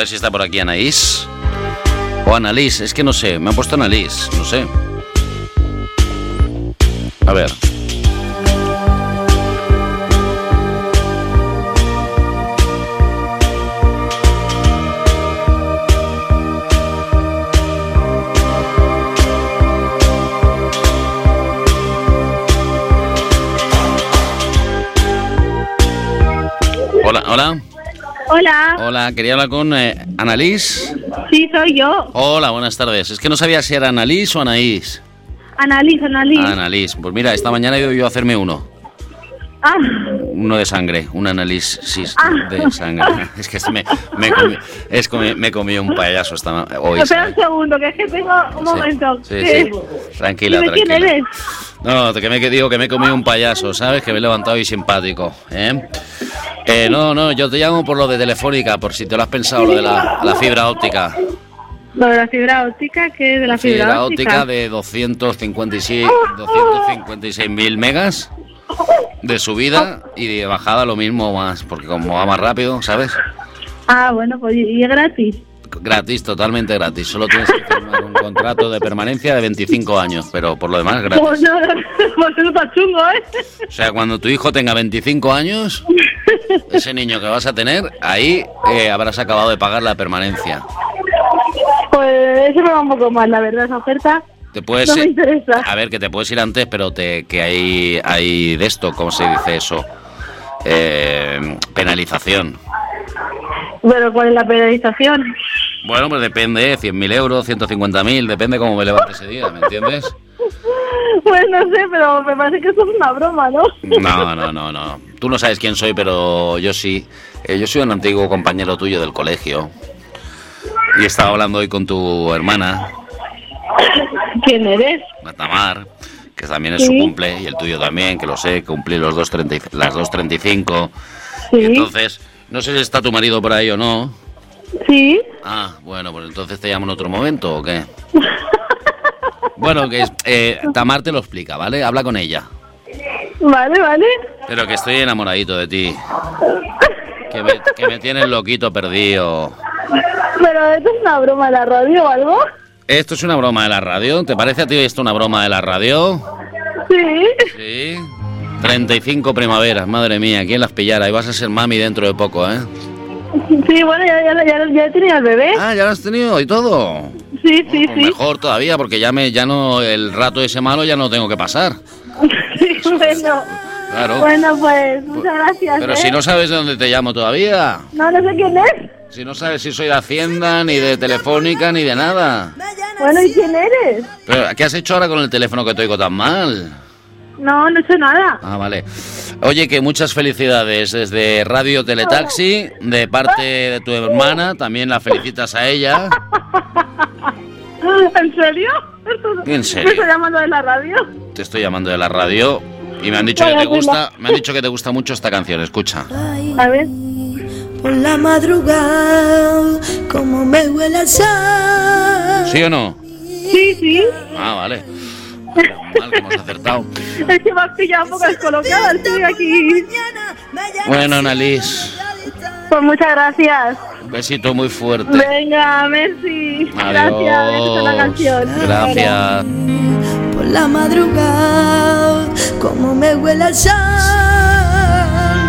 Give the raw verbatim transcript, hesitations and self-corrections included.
ver si está por aquí Anaís. O Annalís, es que no sé, me han puesto Annalís, no sé. A ver. Hola, hola. Hola. Hola, quería hablar con eh, Annalís. Sí, soy yo. Hola, buenas tardes. Es que no sabía si era Annalís o Anaís. Annalís, Annalís. Annalís. Pues mira, esta mañana he ido yo a hacerme uno. Ah. Uno de sangre, un análisis Ah. de sangre. Es que me, me, comí, es que me comí un payaso esta hoy. Espera un segundo, que es que tengo un Sí, momento. Sí, sí. Tranquila, Dime tranquila. quién eres. No, que me que digo que me he comido un payaso, ¿sabes? Que me he levantado y simpático, ¿eh? Eh, no, no, yo te llamo por lo de Telefónica, por si te lo has pensado, lo de la, la fibra óptica. Lo de la fibra óptica, ¿qué es de la fibra, Fibra óptica? óptica de doscientos cincuenta y seis mil megas de subida y de bajada lo mismo más, porque como va más rápido, ¿sabes? Ah, bueno, pues y es gratis. Gratis, totalmente gratis. Solo tienes que firmar un contrato de permanencia de veinticinco años, pero por lo demás gratis. Pues no, no, pues eso está chungo, ¿eh? O sea, cuando tu hijo tenga veinticinco años, ese niño que vas a tener, ahí eh, habrás acabado de pagar la permanencia. Pues eso me va un poco mal, la verdad, esa oferta. Te puedes No me ir- interesa. A ver, que te puedes ir antes, pero te, que hay, hay de esto, ¿cómo se dice eso? Eh, penalización. Pero ¿cuál es la penalización? Bueno, pues depende, cien mil euros, ciento cincuenta mil, depende cómo me levante ese día, ¿me entiendes? Pues no sé, pero me parece que eso es una broma, ¿no? No, no, no, no. Tú no sabes quién soy, pero yo sí. Eh, yo soy un antiguo compañero tuyo del colegio. Y estaba hablando hoy con tu hermana, ¿Quién eres? la Tamar, que también es Sí. su cumple, y el tuyo también, que lo sé, cumplí los dos treinta y- las dos treinta y cinco. Sí. Y entonces, no sé si está tu marido por ahí o no. Sí. Ah, bueno, pues entonces te llamo en otro momento, ¿o qué? Bueno, que es, eh, Tamar te lo explica, ¿vale? Habla con ella. Vale, vale. Pero que estoy enamoradito de ti. Que me, que me tienes loquito perdido. Pero esto es una broma de la radio o algo. ¿Esto es una broma de la radio? ¿Te parece a ti esto una broma de la radio? Sí. Sí. treinta y cinco primaveras, madre mía, ¿quién las pillara? Y vas a ser mami dentro de poco, ¿eh? Sí, bueno, ya, ya, ya, ya tenía el bebé. Ah, ya lo has tenido y todo. Sí, sí, Pues sí. mejor todavía, porque ya me, ya no, el rato ese malo ya no tengo que pasar. Sí, bueno. Claro. Bueno, pues muchas gracias. Pero ¿eh? si no sabes de dónde te llamo todavía. No, no sé quién es. Si no sabes si soy de Hacienda, ni de Telefónica, ni de nada. Bueno, ¿y quién eres? Pero, ¿qué has hecho ahora con el teléfono que te oigo tan mal? No, no he hecho nada. Ah, vale. Oye, que muchas felicidades desde Radio Teletaxi, de parte de tu hermana, también la felicitas a ella. ¿En serio? ¿En serio? ¿Me está llamando de la radio? Te estoy llamando de la radio y me han dicho que te gusta, me han dicho que te gusta mucho esta canción, escucha. A ver. Por la madrugada, como me huele el sol. ¿Sí o no? Sí, sí. Ah, vale. Menos mal que hemos acertado. Es que me has pillado un poco descolocada, estoy aquí. Bueno, Annalís, Pues muchas gracias. un besito muy fuerte. Venga, merci. Gracias, esa es la canción. Gracias. Por la madrugada, como me huele el sol.